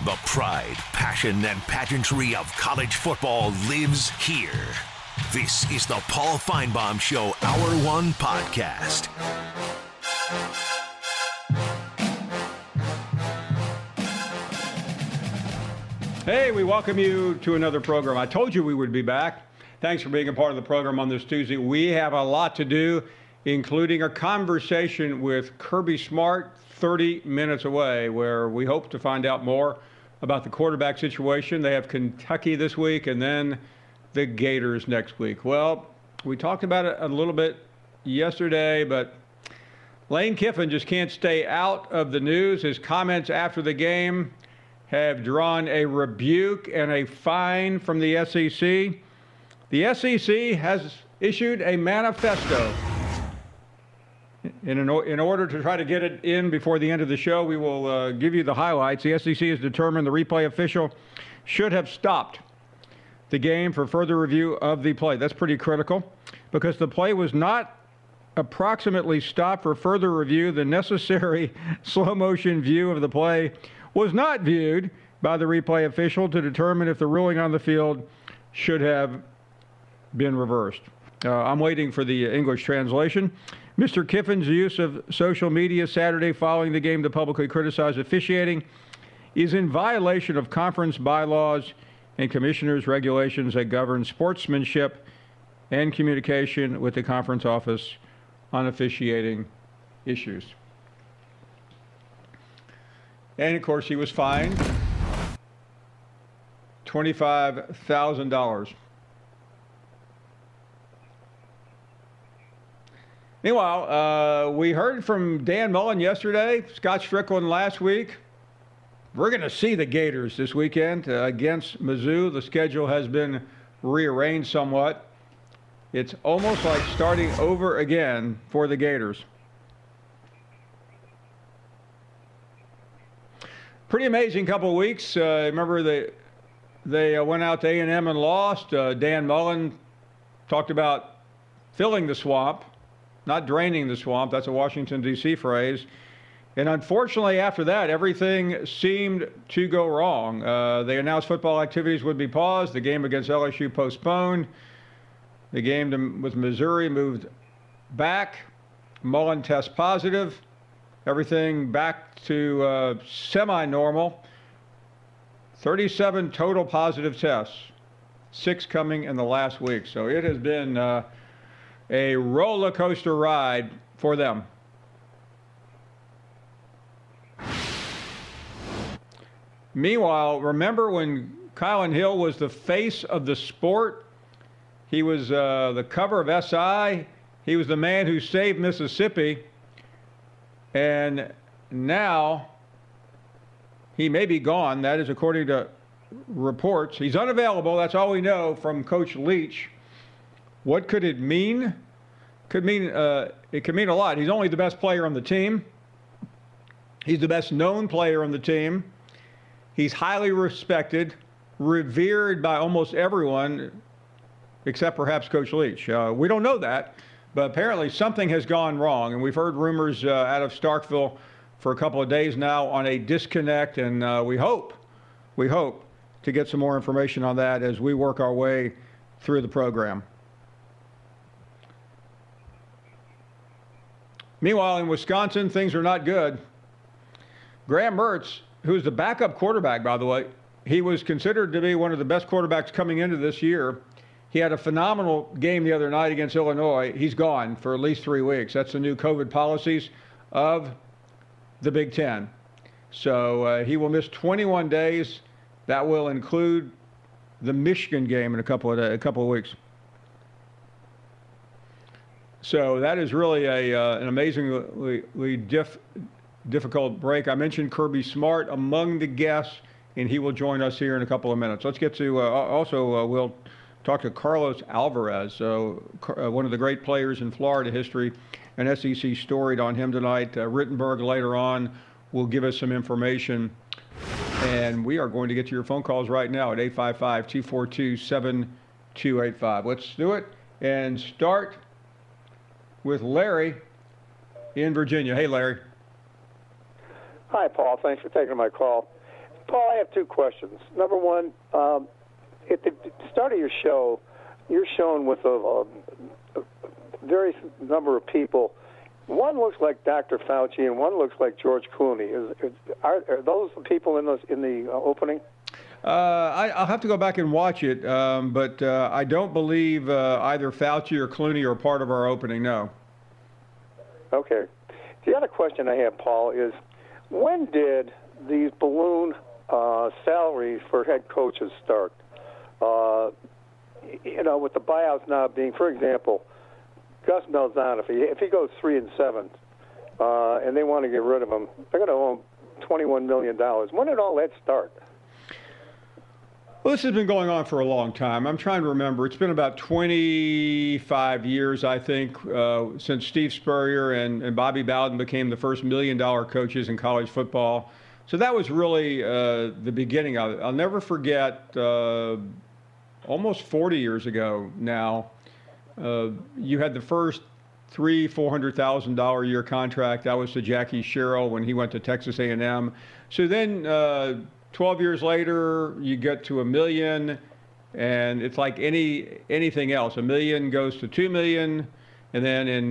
The pride, passion, and pageantry of college football lives here. This is the Paul Finebaum Show Hour 1 podcast. Hey, we welcome you to another program. I told you we would be back. Thanks for being a part of the program on this Tuesday. We have a lot to do, including a conversation with Kirby Smart 30 minutes away, where we hope to find out more about the quarterback situation. They have Kentucky this week and then the Gators next week. Well, we talked about it a little bit yesterday, but Lane Kiffin just can't stay out of the news. His comments after the game have drawn a rebuke and a fine from the SEC. The SEC has issued a manifesto. In order to try to get it in before the end of the show, we will give you the highlights. The SEC has determined the replay official should have stopped the game for further review of the play. That's pretty critical because the play was not approximately stopped for further review. The necessary slow motion view of the play was not viewed by the replay official to determine if the ruling on the field should have been reversed. I'm waiting for the English translation. Mr. Kiffin's use of social media Saturday following the game to publicly criticize officiating is in violation of conference bylaws and commissioners' regulations that govern sportsmanship and communication with the conference office on officiating issues. And, of course, he was fined $25,000. Meanwhile, we heard from Dan Mullen yesterday, Scott Strickland last week. We're going to see the Gators this weekend against Mizzou. The schedule has been rearranged somewhat. It's almost like starting over again for the Gators. Pretty amazing couple of weeks. Remember they went out to A&M and lost. Dan Mullen talked about filling the swamp. Not draining the swamp. That's a Washington, D.C. phrase. And unfortunately, after that, everything seemed to go wrong. They announced football activities would be paused. The game against LSU postponed. The game with Missouri moved back. Mullen tests positive. Everything back to semi-normal. 37 total positive tests. 6 coming in the last week. So it has been a roller coaster ride for them. Meanwhile, remember when Kylan Hill was the face of the sport? He was the cover of SI. He was the man who saved Mississippi. And now he may be gone. That is according to reports. He's unavailable. That's all we know from Coach Leach. What could it mean? It could mean a lot. He's only the best player on the team. He's the best known player on the team. He's highly respected, revered by almost everyone, except perhaps Coach Leach. We don't know that, but apparently something has gone wrong. And we've heard rumors out of Starkville for a couple of days now on a disconnect, and we hope to get some more information on that as we work our way through the program. Meanwhile, in Wisconsin, things are not good. Graham Mertz, who's the backup quarterback, by the way, he was considered to be one of the best quarterbacks coming into this year. He had a phenomenal game the other night against Illinois. He's gone for at least 3 weeks. That's the new COVID policies of the Big Ten. So he will miss 21 days. That will include the Michigan game in a couple of weeks. So that is really an amazingly difficult break. I mentioned Kirby Smart among the guests, and he will join us here in a couple of minutes. Let's get to we'll talk to Carlos Alvarez, one of the great players in Florida history. An SEC story on him tonight. Rittenberg later on will give us some information. And we are going to get to your phone calls right now at 855-242-7285. Let's do it and start with Larry in Virginia. Hey, Larry. Hi, Paul. Thanks for taking my call. Paul, I have two questions. Number one, at the start of your show, you're shown with a very number of people. One looks like Dr. Fauci, and one looks like George Clooney. Are those the people in the opening? I'll have to go back and watch it, but I don't believe either Fauci or Clooney are part of our opening, no. Okay. The other question I have, Paul, is when did these balloon salaries for head coaches start? With the buyouts now being, for example, Gus Malzahn, if he goes 3-7, and they want to get rid of him, they're going to owe him $21 million. When did all that start? Well, this has been going on for a long time. I'm trying to remember. It's been about 25 years, I think, since Steve Spurrier and Bobby Bowden became the first $1 million coaches in college football. So that was really the beginning of it. I'll never forget, almost 40 years ago now, you had the first $300,000-$400,000 a year contract. That was to Jackie Sherrill when he went to Texas A&M. So then 12 years later, you get to $1 million, and it's like anything else. $1 million goes to $2 million, and then in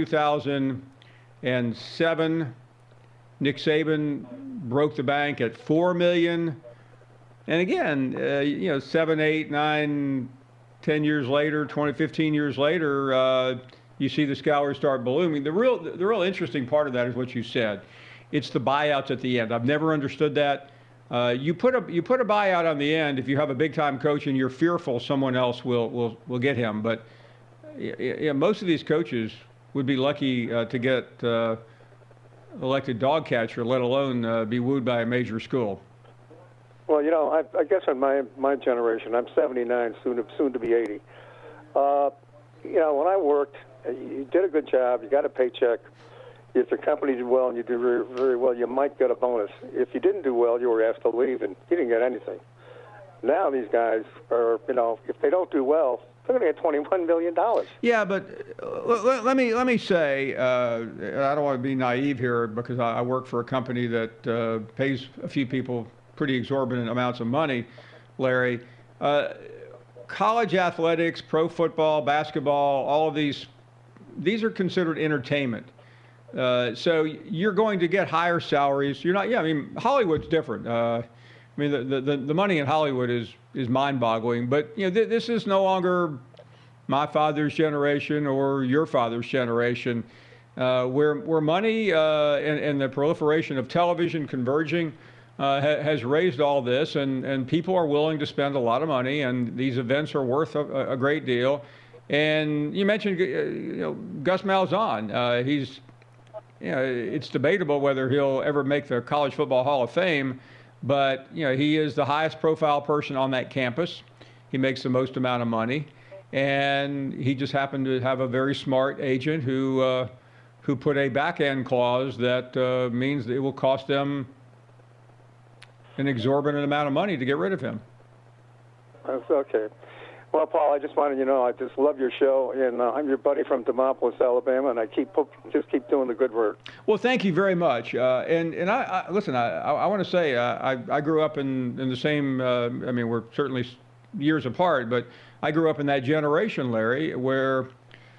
2007, Nick Saban broke the bank at $4 million. And again, 7, 8, 9, 10 years later, 15 years later, you see the salaries start ballooning. The real interesting part of that is what you said. It's the buyouts at the end. I've never understood that. You put a buyout on the end if you have a big time coach and you're fearful someone else will get him. But most of these coaches would be lucky to get elected dog catcher, let alone be wooed by a major school. Well, I guess in my generation, I'm 79, soon to be 80. When I worked, you did a good job, you got a paycheck. If the company did well and you did very, very well, you might get a bonus. If you didn't do well, you were asked to leave, and you didn't get anything. Now these guys are, if they don't do well, they're going to get $21 million. Yeah, but let me say, I don't want to be naive here because I work for a company that pays a few people pretty exorbitant amounts of money, Larry. College athletics, pro football, basketball, all of these are considered entertainment. So you're going to get higher salaries. You're not. Yeah, I mean Hollywood's different. The money in Hollywood is mind-boggling. But this is no longer my father's generation or your father's generation, where money and the proliferation of television converging has raised all this, and people are willing to spend a lot of money, and these events are worth a great deal. And you mentioned Gus Malzahn. He's it's debatable whether he'll ever make the College Football Hall of Fame, but he is the highest profile person on that campus. He makes the most amount of money, and he just happened to have a very smart agent who put a back end clause that means that it will cost them an exorbitant amount of money to get rid of him. That's okay. Well, Paul, I just wanted you to know I just love your show, and I'm your buddy from Demopolis, Alabama, and I keep doing the good work. Well, thank you very much. And I listen. I want to say I grew up in the same. We're certainly years apart, but I grew up in that generation, Larry, where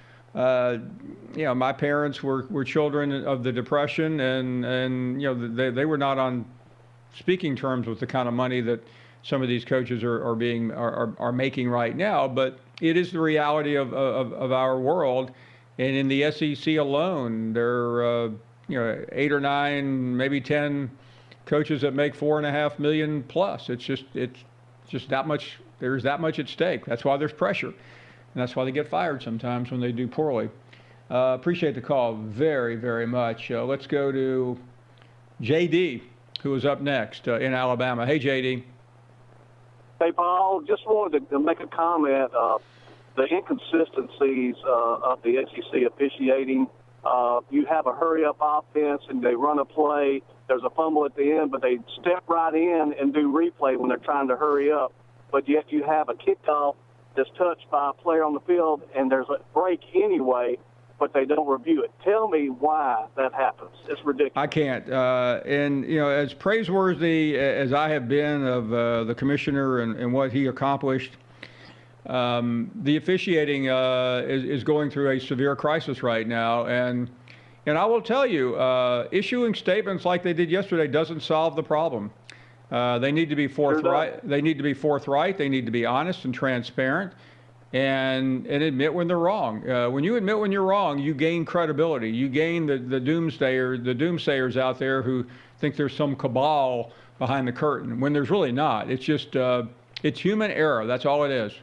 my parents were children of the Depression, and they were not on speaking terms with the kind of money that some of these coaches are making right now, but it is the reality of our world. And in the SEC alone, there are 8 or 9, maybe 10 coaches that make $4.5 million plus. It's just that much. There's that much at stake. That's why there's pressure, and that's why they get fired sometimes when they do poorly. Appreciate the call very, very much. Let's go to JD, who is up next in Alabama. Hey, JD. Hey, Paul, just wanted to make a comment. The inconsistencies of the SEC officiating. You have a hurry-up offense, and they run a play. There's a fumble at the end, but they step right in and do replay when they're trying to hurry up. But yet you have a kickoff that's touched by a player on the field, and there's a break anyway, but they don't review it. Tell me why that happens. It's ridiculous. I can't. And, as praiseworthy as I have been of the commissioner and what he accomplished, the officiating is going through a severe crisis right now. And I will tell you, issuing statements like they did yesterday doesn't solve the problem. They need to be forthright. They need to be forthright. They need to be honest and transparent, and admit when they're wrong. When you admit when you're wrong, you gain credibility. You gain the doomsayers out there who think there's some cabal behind the curtain when there's really not. It's just it's human error. That's all it is.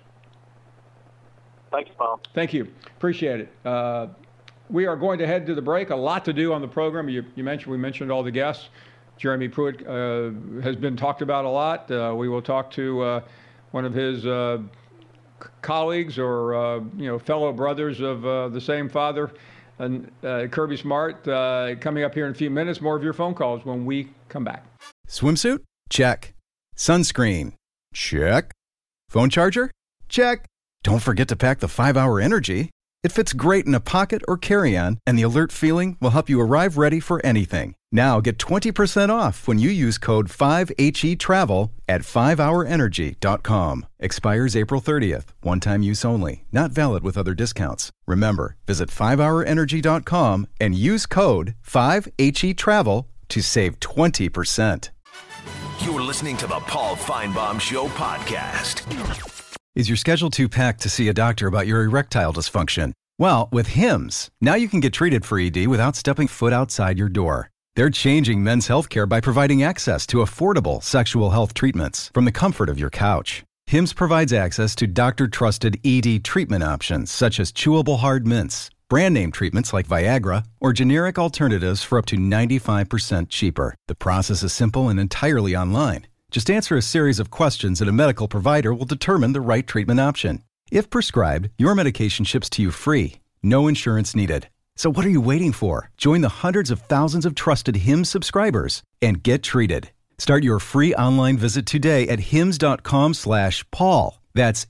Thanks, Paul. Thank you. Appreciate it. We are going to head to the break. A lot to do on the program. We mentioned all the guests. Jeremy Pruitt has been talked about a lot. We will talk to one of his colleagues or fellow brothers of the same father, and Kirby Smart. Coming up here in a few minutes. More of your phone calls when we come back. Swimsuit? Check. Sunscreen? Check. Phone charger? Check. Don't forget to pack the 5-Hour Energy. It fits great in a pocket or carry-on, and the alert feeling will help you arrive ready for anything. Now get 20% off when you use code 5HETRAVEL at 5hourenergy.com. Expires April 30th. One-time use only. Not valid with other discounts. Remember, visit 5hourenergy.com and use code 5HETRAVEL to save 20%. You're listening to the Paul Feinbaum Show podcast. Is your schedule too packed to see a doctor about your erectile dysfunction? Well, with Hims, now you can get treated for ED without stepping foot outside your door. They're changing men's healthcare by providing access to affordable sexual health treatments from the comfort of your couch. Hims provides access to doctor-trusted ED treatment options such as chewable hard mints, brand name treatments like Viagra, or generic alternatives for up to 95% cheaper. The process is simple and entirely online. Just answer a series of questions and a medical provider will determine the right treatment option. If prescribed, your medication ships to you free. No insurance needed. So what are you waiting for? Join the hundreds of thousands of trusted Hims subscribers and get treated. Start your free online visit today at hims.com/Paul. That's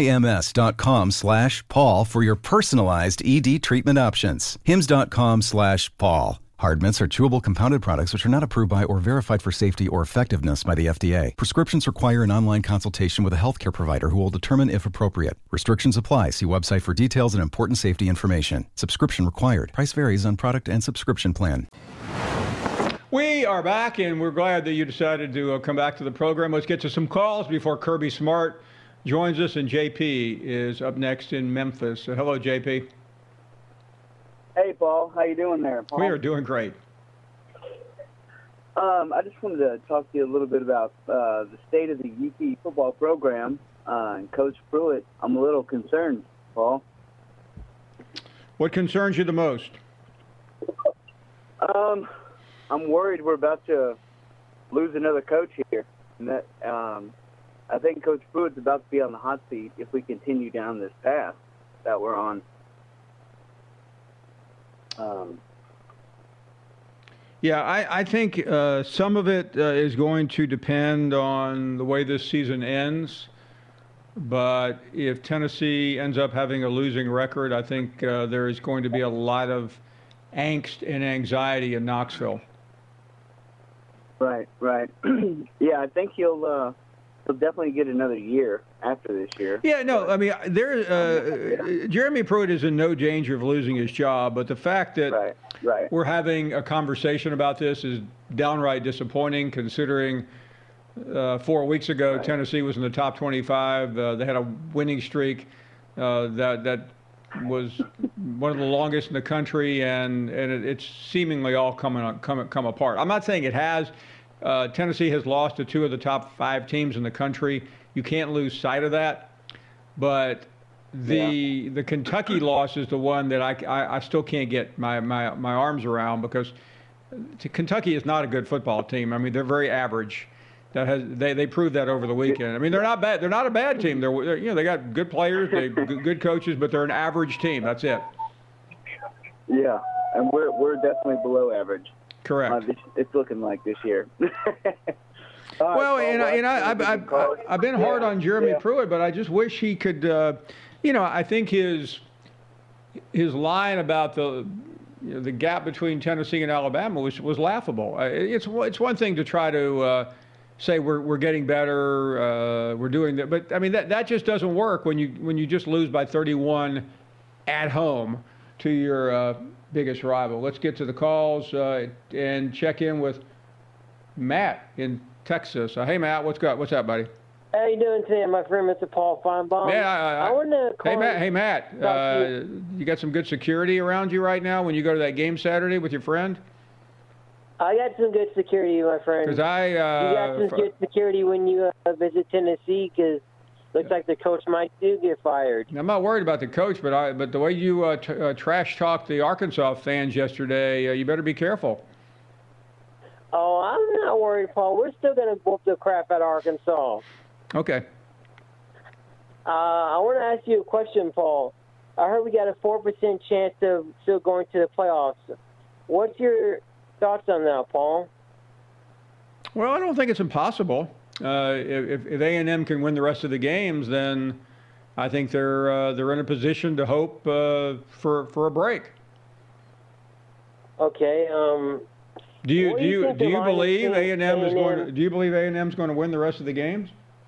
HIMS.com/Paul for your personalized ED treatment options. hims.com/Paul. Hard mints are chewable compounded products which are not approved by or verified for safety or effectiveness by the FDA. Prescriptions require an online consultation with a healthcare provider who will determine if appropriate. Restrictions apply. See website for details and important safety information. Subscription required. Price varies on product and subscription plan. We are back, and we're glad that you decided to come back to the program. Let's get to some calls before Kirby Smart joins us, and JP is up next in Memphis. Hello, JP. Hey, Paul. How you doing there, Paul? We are doing great. I just wanted to talk to you a little bit about the state of the UP football program and Coach Pruitt. I'm a little concerned, Paul. What concerns you the most? I'm worried we're about to lose another coach here. And that I think Coach Pruitt's about to be on the hot seat if we continue down this path that we're on. I think some of it is going to depend on the way this season ends. But if Tennessee ends up having a losing record, I think there is going to be a lot of angst and anxiety in Knoxville. Right. Yeah, I think he'll definitely get another year after this year. Yeah, no, I mean, Jeremy Pruitt is in no danger of losing his job, but the fact that we're having a conversation about this is downright disappointing, considering 4 weeks ago Tennessee was in the top 25. They had a winning streak that was one of the longest in the country, and it's seemingly all come apart. I'm not saying it has. Tennessee has lost to 2 of the top 5 teams in the country. You can't lose sight of that. But the Kentucky loss is the one that I still can't get my arms around, because Kentucky is not a good football team. I mean, they're very average. They proved that over the weekend. I mean, they're not bad. They're not a bad team. They're they got good players, they good coaches, but they're an average team. That's it. Yeah, and we're definitely below average. Correct. It's looking like this year. Well, I've been hard on Jeremy Pruitt, but I just wish he could. I think his his line about the gap between Tennessee and Alabama was laughable. It's one thing to try to say we're getting better, we're doing that, but I mean that just doesn't work when you just lose by 31 at home to your biggest rival. Let's get to the calls and check in with Matt in Texas. Hey Matt, what's up, buddy? How you doing today, my friend, Mr. Paul Feinbaum? Yeah, I wanted to call. Hey Matt, you got some good security around you right now when you go to that game Saturday with your friend? I got some good security, my friend. Because you got some good security when you visit Tennessee, because looks like the coach might get fired. I'm not worried about the coach, but the way you trash talked the Arkansas fans yesterday, you better be careful. Oh, I'm not worried, Paul. We're still going to whoop the crap out of Arkansas. Okay. I want to ask you a question, Paul. I heard we got a 4% chance of still going to the playoffs. What's your thoughts on that, Paul? Well, I don't think it's impossible. If A&M can win the rest of the games, then I think they're in a position to hope for a break. Okay. Do you believe A&M is going? Do you believe A&M is going to win the rest of the games?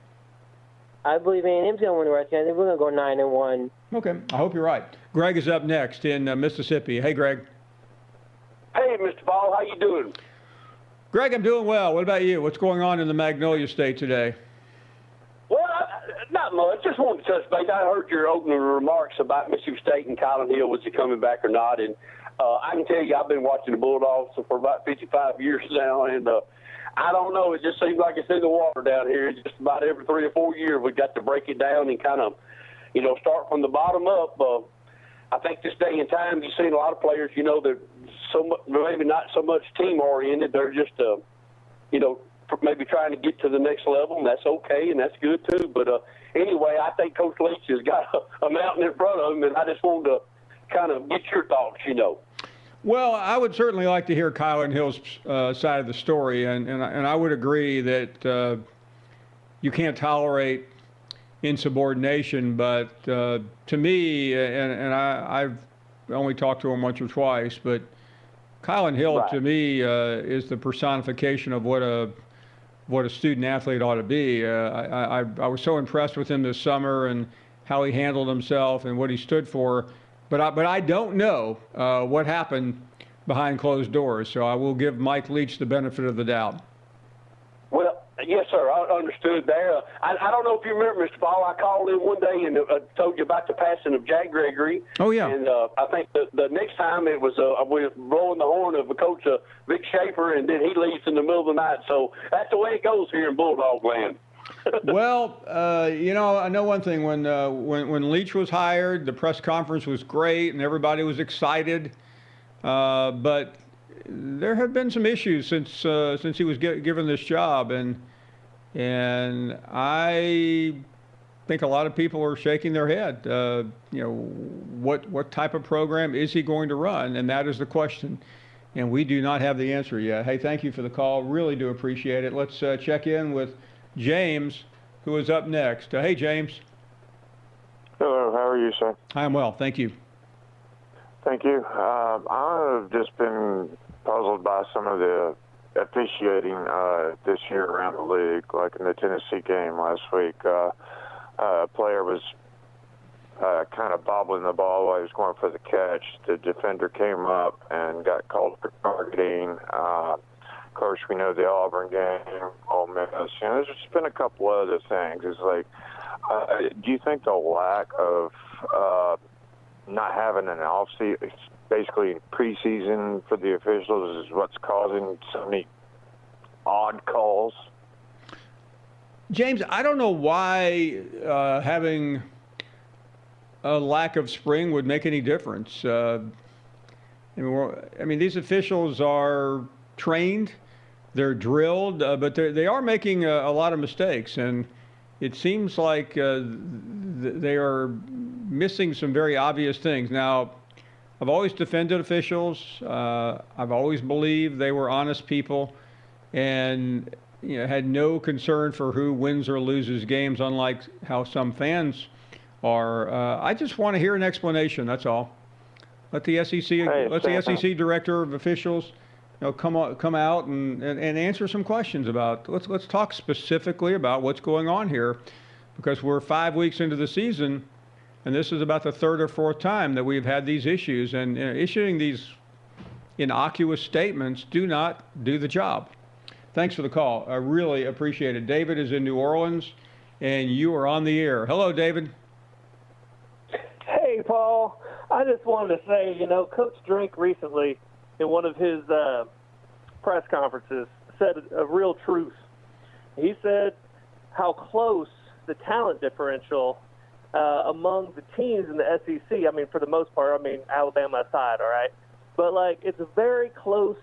I believe A&M's going to win the rest of the games. We're going to go 9-1. Okay, I hope you're right. Greg is up next in Mississippi. Hey, Greg. Hey, Mr. Paul, how you doing? Greg, I'm doing well. What about you? What's going on in the Magnolia State today? Well, not much. Just wanted to touch base. I heard your opening remarks about Mississippi State and Kylan Hill, was he coming back or not? And I can tell you, I've been watching the Bulldogs for about 55 years now, and I don't know. It just seems like it's in the water down here. It's just about every 3 or 4 years we got to break it down and kind of, start from the bottom up. I think this day and time you've seen a lot of players, they're maybe not so much team-oriented. They're just, maybe trying to get to the next level, and that's okay, and that's good too. But anyway, I think Coach Leach has got a mountain in front of him, and I just wanted to kind of get your thoughts, Well, I would certainly like to hear Kylan Hill's side of the story, and I would agree that you can't tolerate insubordination. But to me, and I've only talked to him once or twice, but Kylan Hill Right. to me is the personification of what a student athlete ought to be. I was so impressed with him this summer and how he handled himself and what he stood for. But I don't know what happened behind closed doors, so I will give Mike Leach the benefit of the doubt. Well, yes, sir. I understood there. I don't know if you remember, Mr. Paul. I called in one day and told you about the passing of Jack Gregory. Oh, yeah. And I think the next time it was we were blowing the horn of Coach Vic Schaefer, and then he leaves in the middle of the night. So that's the way it goes here in Bulldog land. Well, I know one thing. When Leach was hired, the press conference was great and everybody was excited. But there have been some issues since he was given this job, and I think a lot of people are shaking their head. What type of program is he going to run? And that is the question. And we do not have the answer yet. Hey, thank you for the call. Really do appreciate it. Let's check in with James, who is up next. Hey, James. Hello, how are you, sir? I'm well, thank you. Thank you. I've just been puzzled by some of the officiating this year around the league, like in the Tennessee game last week. A player was kind of bobbling the ball while he was going for the catch. The defender came up and got called for targeting. Of course, we know the Auburn game, Ole Miss. There's just been a couple other things. It's like, do you think the lack of not having an off-season, basically preseason for the officials, is what's causing so many odd calls? James, I don't know why having a lack of spring would make any difference. I mean, these officials are trained. They're drilled, but they are making a lot of mistakes, and it seems like they are missing some very obvious things. Now, I've always defended officials. I've always believed they were honest people, and had no concern for who wins or loses games, unlike how some fans are. I just want to hear an explanation. That's all. Let the SEC director of officials, come out and answer some questions about. Let's talk specifically about what's going on here, because we're 5 weeks into the season, and this is about the third or fourth time that we've had these issues, and issuing these innocuous statements do not do the job. Thanks for the call. I really appreciate it. David is in New Orleans, and you are on the air. Hello, David. Hey, Paul. I just wanted to say, Coach Drink recently in one of his press conferences said a real truth. He said how close the talent differential among the teams in the SEC, for the most part, Alabama aside, all right? But, it's a very close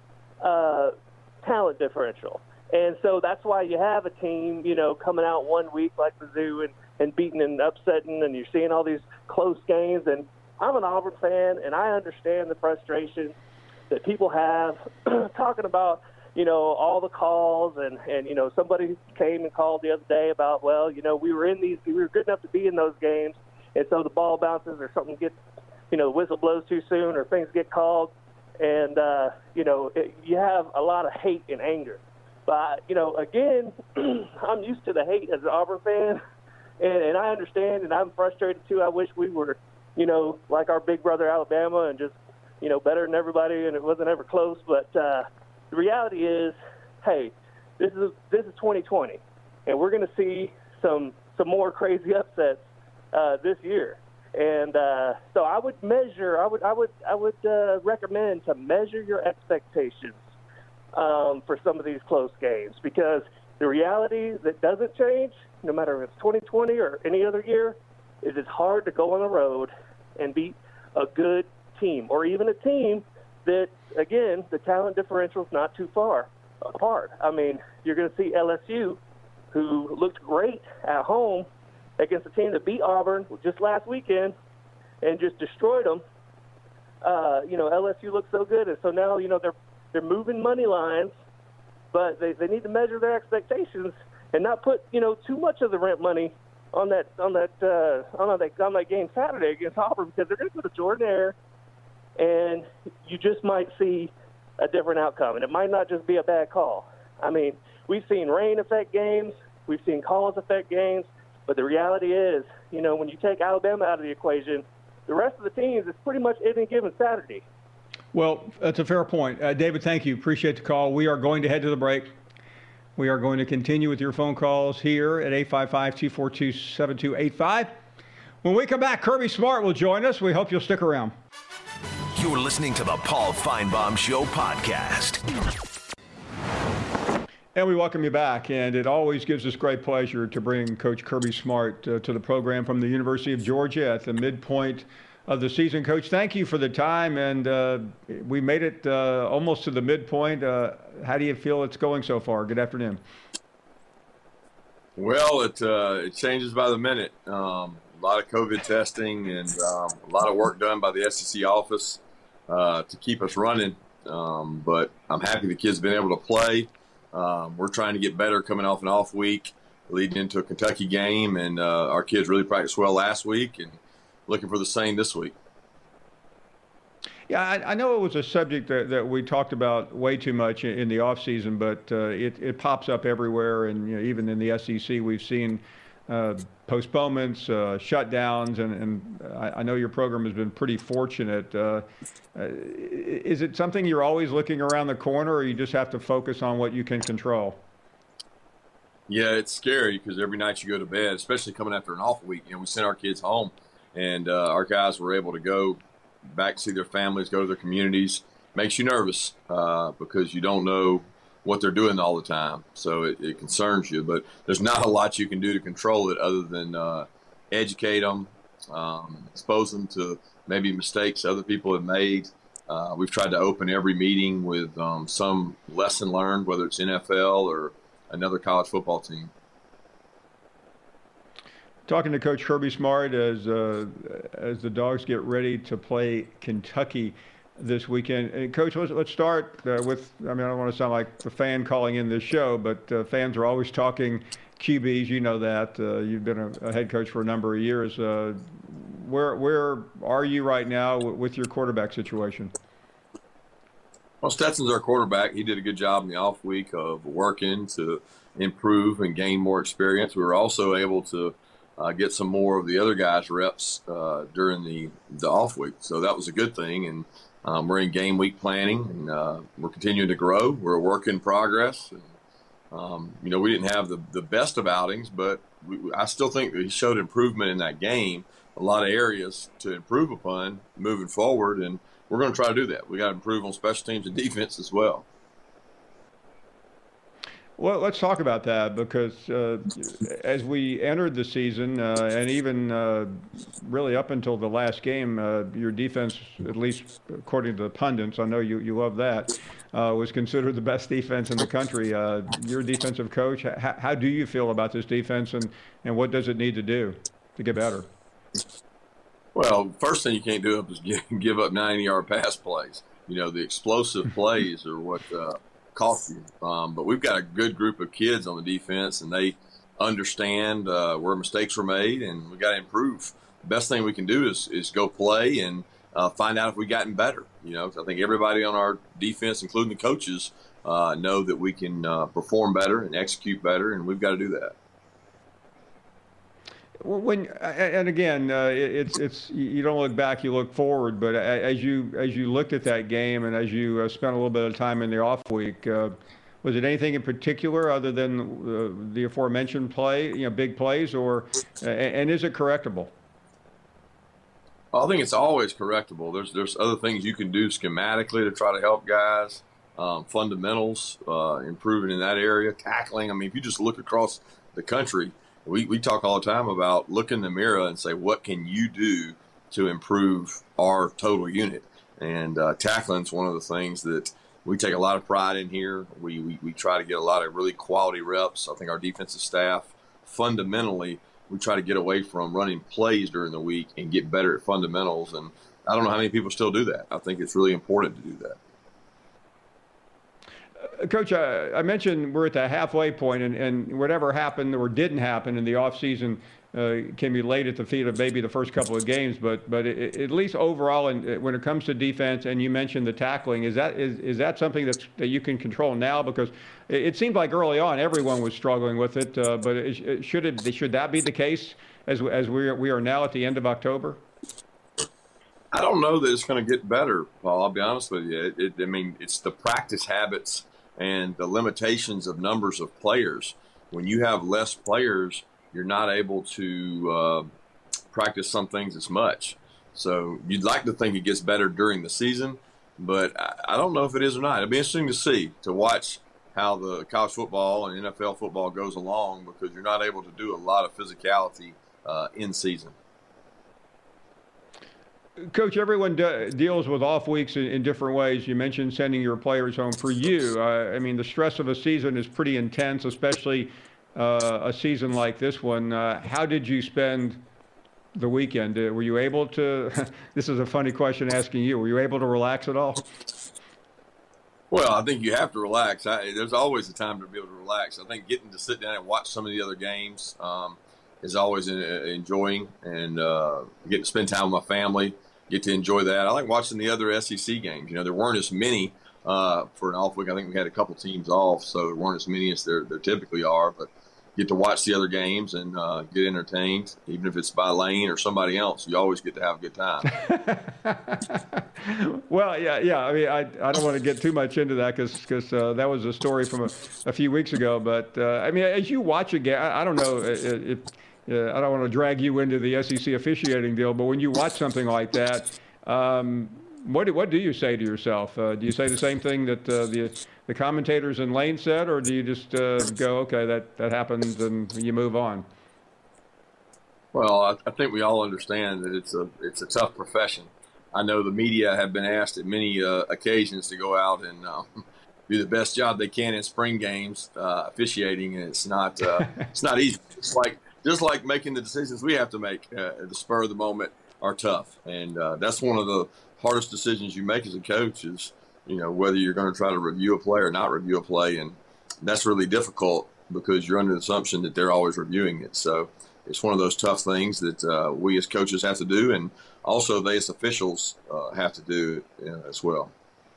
talent differential. And so that's why you have a team, coming out 1 week like Mizzou and beating and upsetting, and you're seeing all these close games. And I'm an Auburn fan, and I understand the frustration that people have talking about, all the calls. And somebody came and called the other day about, we were good enough to be in those games, and so the ball bounces or something gets, the whistle blows too soon or things get called. And, you have a lot of hate and anger. But, again, I'm used to the hate as an Auburn fan, and I understand, and I'm frustrated too. I wish we were, like our big brother Alabama and just, better than everybody, and it wasn't ever close. But the reality is, hey, this is 2020, and we're going to see some more crazy upsets this year. And so I would recommend to measure your expectations for some of these close games, because the reality that doesn't change, no matter if it's 2020 or any other year, is it's hard to go on the road and beat a good team, or even a team that, again, the talent differential is not too far apart. You're going to see LSU, who looked great at home against a team that beat Auburn just last weekend and just destroyed them. LSU looks so good, and so now they're moving money lines, but they need to measure their expectations and not put too much of the rent money on that game Saturday against Auburn, because they're going to go to Jordan-Hare, and you just might see a different outcome, and it might not just be a bad call. We've seen rain affect games, we've seen calls affect games, but the reality is, when you take Alabama out of the equation, the rest of the teams is pretty much any given Saturday. Well, that's a fair point. David, thank you. Appreciate the call. We are going to head to the break. We are going to continue with your phone calls here at 855-242-7285. When we come back, Kirby Smart will join us. We hope you'll stick around. You're listening to the Paul Finebaum Show podcast. And we welcome you back, and it always gives us great pleasure to bring Coach Kirby Smart to the program from the University of Georgia at the midpoint of the season. Coach, thank you for the time, and we made it almost to the midpoint. How do you feel it's going so far? Good afternoon. Well, it changes by the minute. A lot of COVID testing and a lot of work done by the SEC office to keep us running. But I'm happy the kids have been able to play. We're trying to get better coming off an off week, leading into a Kentucky game, and our kids really practiced well last week and looking for the same this week. Yeah, I know it was a subject that we talked about way too much in the offseason, but it pops up everywhere, and even in the SEC we've seen postponements, shutdowns, and I know your program has been pretty fortunate. Is it something you're always looking around the corner, or you just have to focus on what you can control? Yeah, it's scary because every night you go to bed, especially coming after an off week, we sent our kids home, and our guys were able to go back to see their families, go to their communities. Makes you nervous because you don't know what they're doing all the time. So it concerns you, but there's not a lot you can do to control it other than educate them, expose them to maybe mistakes other people have made. We've tried to open every meeting with some lesson learned, whether it's NFL or another college football team. Talking to Coach Kirby Smart as the Dogs get ready to play Kentucky this weekend. And Coach, let's start with, I don't want to sound like a fan calling in this show, but fans are always talking QBs. You know that. You've been a head coach for a number of years. where are you right now with your quarterback situation? Well, Stetson's our quarterback. He did a good job in the off week of working to improve and gain more experience. We were also able to get some more of the other guys' reps during the off week, so that was a good thing. And we're in game week planning, and we're continuing to grow. We're a work in progress. And, we didn't have the best of outings, but I still think that he showed improvement in that game. A lot of areas to improve upon moving forward, and we're going to try to do that. We got to improve on special teams and defense as well. Well, let's talk about that, because as we entered the season, and even really up until the last game, your defense, at least according to the pundits, I know you love that, was considered the best defense in the country. You're a defensive coach. How do you feel about this defense, and what does it need to do to get better? Well, first thing you can't do is give up 90-yard pass plays. The explosive plays are what cost you. But we've got a good group of kids on the defense, and they understand where mistakes were made, and we got to improve. The best thing we can do is go play and find out if we've gotten better. I think everybody on our defense, including the coaches, know that we can perform better and execute better, and we've got to do that. And again, it's you don't look back, you look forward. But as you looked at that game, and as you spent a little bit of time in the off week, was it anything in particular other than the aforementioned play, big plays, and is it correctable? I think it's always correctable. There's other things you can do schematically to try to help guys, fundamentals, improving in that area, tackling. I mean, if you just look across the country. We talk all the time about look in the mirror and say, what can you do to improve our total unit? And tackling is one of the things that we take a lot of pride in here. We try to get a lot of really quality reps. I think our defensive staff, fundamentally, we try to get away from running plays during the week and get better at fundamentals. And I don't know how many people still do that. I think it's really important to do that. Coach, I mentioned we're at the halfway point, and whatever happened or didn't happen in the offseason can be laid at the feet of maybe the first couple of games. But at least overall, and when it comes to defense, and you mentioned the tackling, is that something that you can control now? Because it seemed like early on everyone was struggling with it. But should that be the case as we are now at the end of October? I don't know that it's going to get better, Paul. I'll be honest with you. It's the practice habits and the limitations of numbers of players. When you have less players, you're not able to practice some things as much. So you'd like to think it gets better during the season, but I don't know if it is or not. It'll be interesting to watch how the college football and NFL football goes along, because you're not able to do a lot of physicality in season. Coach, everyone deals with off weeks in different ways. You mentioned sending your players home. For you, the stress of a season is pretty intense, especially a season like this one. How did you spend the weekend? Were you able to – this is a funny question asking you. Were you able to relax at all? Well, I think you have to relax. There's always a time to be able to relax. I think getting to sit down and watch some of the other games is always enjoying, and getting to spend time with my family. Get to enjoy that. I like watching the other SEC games. There weren't as many for an off week. I think we had a couple teams off, so there weren't as many as there typically are. But get to watch the other games and get entertained, even if it's by Lane or somebody else. You always get to have a good time. Well, yeah. I don't want to get too much into that because that was a story from a few weeks ago. But as you watch a game, I don't know if. I don't want to drag you into the SEC officiating deal, but when you watch something like that, what do you say to yourself? Do you say the same thing that the commentators in Lane said, or do you just go, okay, that happens, and you move on? Well, I think we all understand that it's a tough profession. I know the media have been asked at many occasions to go out and do the best job they can in spring games officiating, and it's not easy. Just like making the decisions we have to make at the spur of the moment are tough. And that's one of the hardest decisions you make as a coach is, whether you're going to try to review a play or not review a play. And that's really difficult because you're under the assumption that they're always reviewing it. So it's one of those tough things that we as coaches have to do, and also they as officials have to do as well.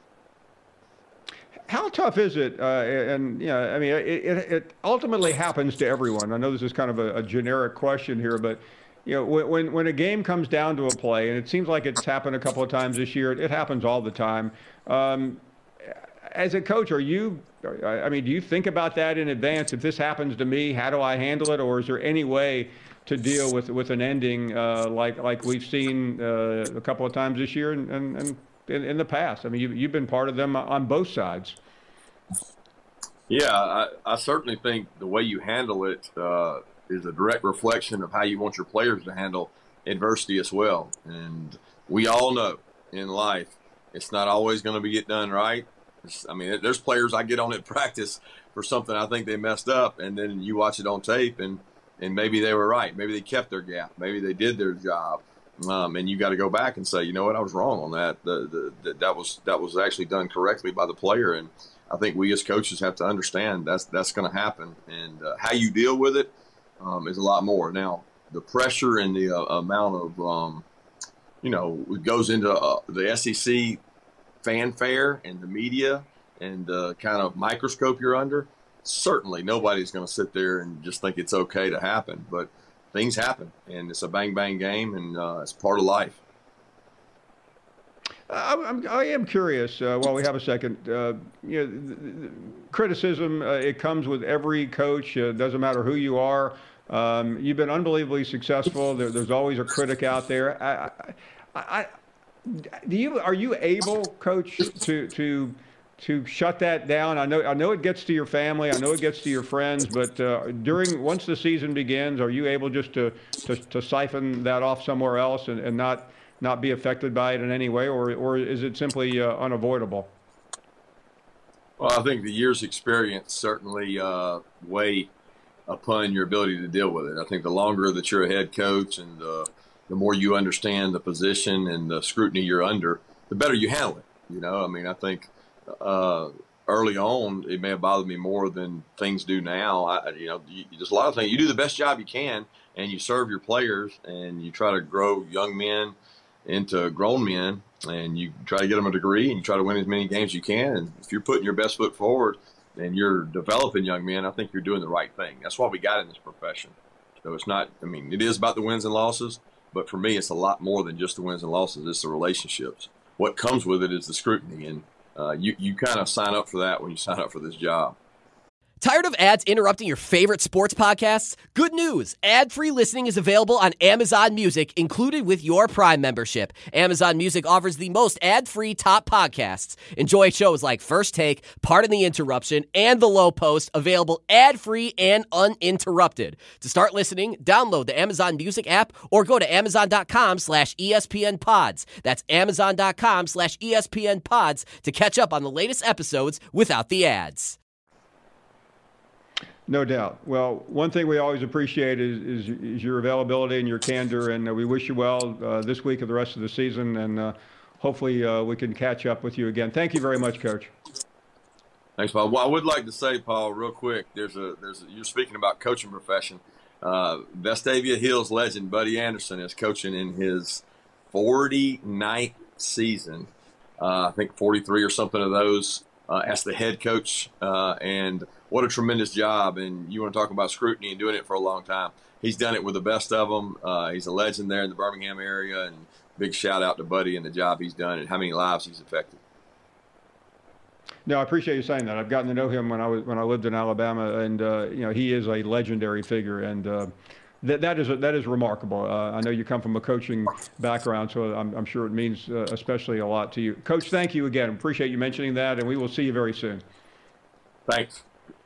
How tough is it? And I mean, it ultimately happens to everyone. I know this is kind of a generic question here, but when a game comes down to a play, and it seems like it's happened a couple of times this year, it happens all the time. As a coach, do you think about that in advance? If this happens to me, how do I handle it? Or is there any way to deal with an ending like we've seen a couple of times this year and in the past? I mean, you've been part of them on both sides. Yeah, I certainly think the way you handle it is a direct reflection of how you want your players to handle adversity as well. And we all know in life, it's not always going to get done right. I mean, there's players I get on at practice for something I think they messed up, and then you watch it on tape, and maybe they were right. Maybe they kept their gap. Maybe they did their job. And you got to go back and say, you know what, I was wrong on that. That was actually done correctly by the player. And I think we as coaches have to understand that's going to happen. And how you deal with it is a lot more. Now, the pressure and the amount of, it goes into the SEC fanfare and the media and the kind of microscope you're under. Certainly nobody's going to sit there and just think it's okay to happen. But things happen, and it's a bang-bang game, and it's part of life. I am curious, while we have a second, criticism, it comes with every coach. It doesn't matter who you are. You've been unbelievably successful. There's always a critic out there. Are you able, Coach, to shut that down? I know it gets to your family. I know it gets to your friends. But once the season begins, are you able just to siphon that off somewhere else and not be affected by it in any way, or is it simply unavoidable? Well, I think the year's experience certainly weigh upon your ability to deal with it. I think the longer that you're a head coach and the more you understand the position and the scrutiny you're under, the better you handle it. I mean, I think early on, it may have bothered me more than things do now. There's a lot of things. You do the best job you can, and you serve your players, and you try to grow young men into grown men, and you try to get them a degree, and you try to win as many games as you can. And if you're putting your best foot forward and you're developing young men, I think you're doing the right thing. That's why we got in this profession. So it's not, it is about the wins and losses, but for me, it's a lot more than just the wins and losses. It's the relationships. What comes with it is the scrutiny, and you kind of sign up for that when you sign up for this job. Tired of ads interrupting your favorite sports podcasts? Good news! Ad-free listening is available on Amazon Music, included with your Prime membership. Amazon Music offers the most ad-free top podcasts. Enjoy shows like First Take, Pardon the Interruption, and The Low Post, available ad-free and uninterrupted. To start listening, download the Amazon Music app or go to Amazon.com/ESPN Pods. That's Amazon.com/ESPN Pods to catch up on the latest episodes without the ads. No doubt. Well, one thing we always appreciate is your availability and your candor, and we wish you well this week and the rest of the season, and hopefully we can catch up with you again. Thank you very much, Coach. Thanks, Paul. Well, I would like to say, Paul, real quick, you're speaking about coaching profession. Vestavia Hills legend Buddy Anderson is coaching in his 49th season. I think 43 or something of those as the head coach, and what a tremendous job. And you want to talk about scrutiny and doing it for a long time. He's done it with the best of them. He's a legend there in the Birmingham area, and big shout out to Buddy and the job he's done and how many lives he's affected. No, I appreciate you saying that. I've gotten to know him when I lived in Alabama, and he is a legendary figure, and that is remarkable. I know you come from a coaching background, so I'm sure it means especially a lot to you. Coach, thank you again. Appreciate you mentioning that, and we will see you very soon. Thanks.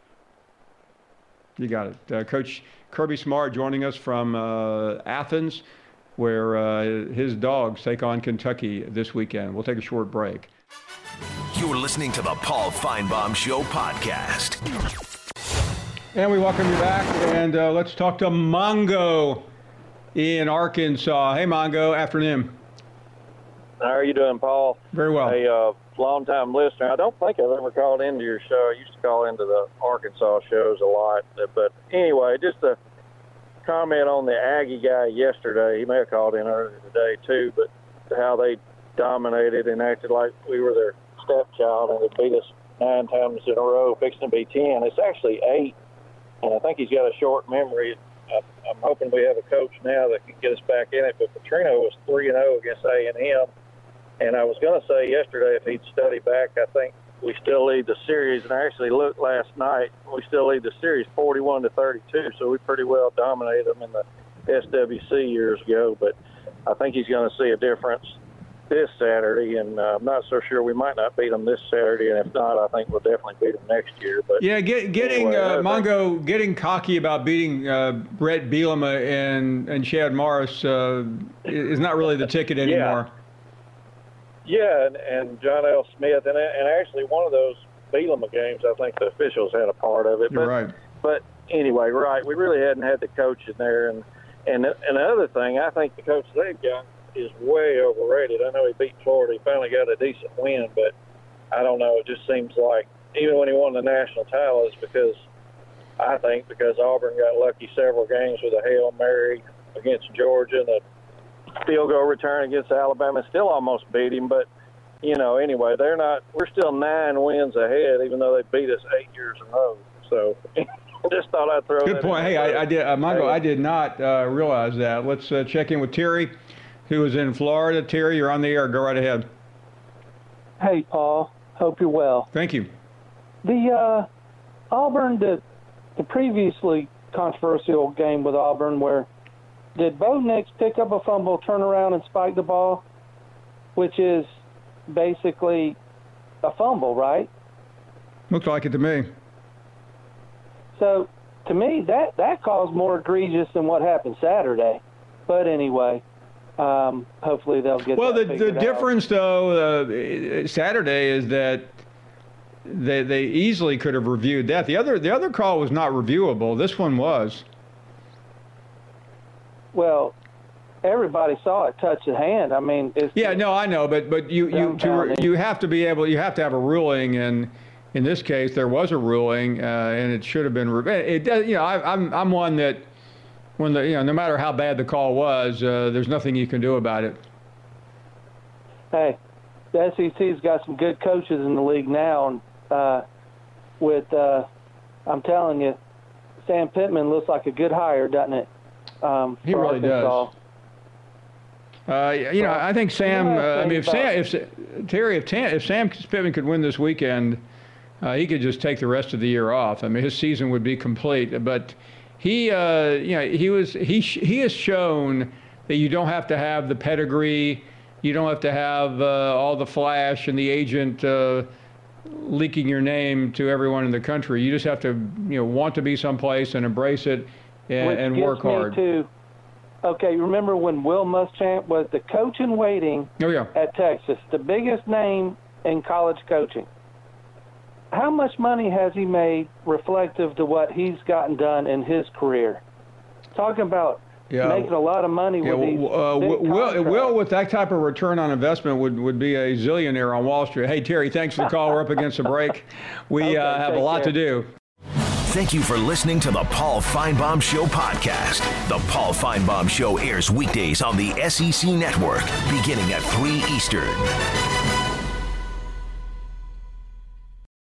You got it. Coach Kirby Smart joining us from Athens, where his dogs take on Kentucky this weekend. We'll take a short break. You're listening to the Paul Feinbaum Show podcast. And we welcome you back, and let's talk to Mongo in Arkansas. Hey, Mongo, afternoon. How are you doing, Paul? Very well. Hey, long-time listener. I don't think I've ever called into your show. I used to call into the Arkansas shows a lot. But anyway, just a comment on the Aggie guy yesterday. He may have called in earlier today too, but how they dominated and acted like we were their stepchild and they beat us 9 times in a row, fixing to be 10. It's actually 8, and I think he's got a short memory. I'm hoping we have a coach now that can get us back in it. But Petrino was 3-0 against A&M, and I was going to say yesterday if he'd study back, I think we still lead the series. And I actually looked last night, we still lead the series 41-32. So we pretty well dominated them in the SWC years ago. But I think he's going to see a difference this Saturday, and I'm not so sure we might not beat them this Saturday, and if not, I think we'll definitely beat them next year. But yeah, getting Mongo getting cocky about beating Brett Bielema and Chad Morris is not really the ticket anymore. Yeah, and John L. Smith, and actually one of those Bielema games, I think the officials had a part of it. You're right. But anyway, right, we really hadn't had the coach in there, and the other thing, I think the coach they've got is way overrated. I know he beat Florida. He finally got a decent win, but I don't know. It just seems like even when he won the national title, it's because Auburn got lucky several games with a Hail Mary against Georgia, and the field goal return against Alabama still almost beat him. But, anyway, we're still 9 wins ahead, even though they beat us 8 years in a row. So just thought I'd throw that in. Good point. Hey, I did, Mongo, I did not realize that. Let's check in with Terry, who is in Florida. Terry, you're on the air. Go right ahead. Hey, Paul. Hope you're well. Thank you. The Auburn, the previously controversial game with Auburn, where did Bo Nix pick up a fumble, turn around, and spike the ball, which is basically a fumble, right? Looked like it to me. So, to me, that call's more egregious than what happened Saturday. But anyway, hopefully they'll get the difference, though, Saturday is that they easily could have reviewed that. The other call was not reviewable. This one was. Well, everybody saw it touch the hand. I mean, I know, but you have to be able, you have to have a ruling, and in this case there was a ruling, and it should have been. I'm one that when no matter how bad the call was, there's nothing you can do about it. Hey, the SEC's got some good coaches in the league now, and I'm telling you, Sam Pittman looks like a good hire, doesn't it? He really does. I think Sam. If Sam Pittman could win this weekend, he could just take the rest of the year off. I mean, his season would be complete. But he has shown that you don't have to have the pedigree, you don't have to have all the flash and the agent leaking your name to everyone in the country. You just have to want to be someplace and embrace it and work hard. Okay, remember when Will Muschamp was the coach in waiting at Texas, the biggest name in college coaching? How much money has he made reflective to what he's gotten done in his career? Talking about making a lot of money with these Will, with that type of return on investment, would be a zillionaire on Wall Street. Hey, Terry, thanks for the call. We're up against the break. We have a lot to do. Thank you for listening to the Paul Feinbaum Show podcast. The Paul Feinbaum Show airs weekdays on the SEC Network, beginning at 3 Eastern.